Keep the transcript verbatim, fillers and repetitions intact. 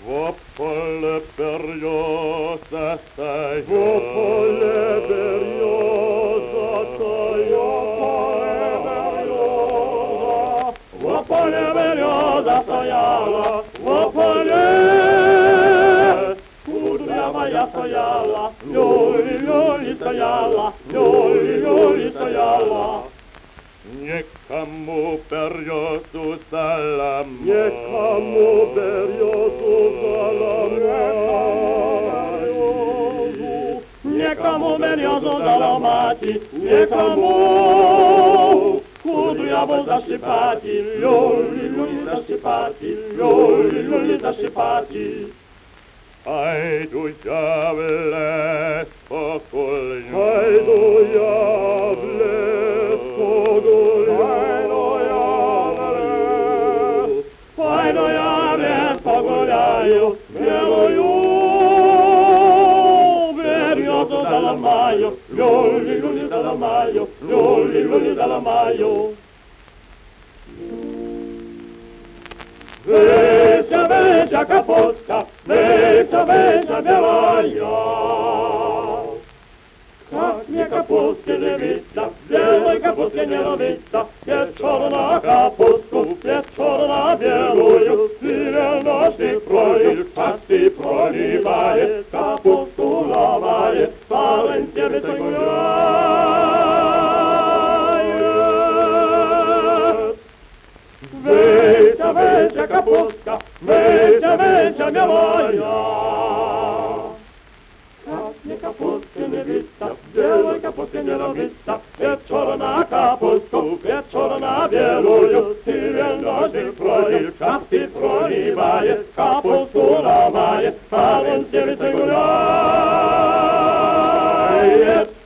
Во поле береза стояла, во поле береза стояла, во поле береза стояла, во поле кудря моя стояла, люли-люли стояла, люли-люли стояла. Никому березу заломать, никому березу заломать, никому березу заломать, никому кудряву засыпать, люли-люли засыпать, люли-люли засыпать. Пойду я в лес погулять, пойду я в лес погулять, пойду я в лес погуляю, белую березу заломаю, люли-люли заломаю, люли-люли заломаю. Вися, вися, капустка, вися, вися, белая. Как мне капустки не видно, белой капустки не ловится, печёна на капустку, печёна на белую, зеленошник пролив, части проливает, капустку ломает, парень себе гуляет. Выйдя, выйдя, капустка, выйдя, выйдя, белая. Как мне капустки не видно, белой капустки не ловится, печёна на капустку, печёна на белую, зеленошник пролив, части проливает, капустку ломает, парень себе гуляет.